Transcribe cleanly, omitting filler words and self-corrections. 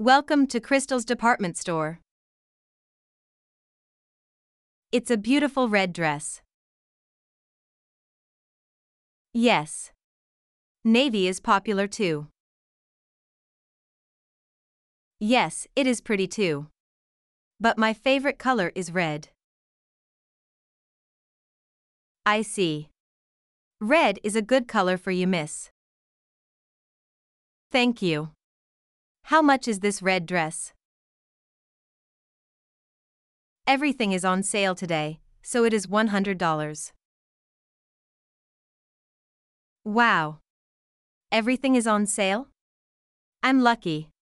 Welcome to Crystal's department store. It's a beautiful red dress. Yes. Navy is popular too. Yes, it is pretty too. But my favorite color is red. I see. Red is a good color for you, miss. Thank you. How much is this red dress? Everything is on sale today, so it is $100. Wow. Everything is on sale? I'm lucky.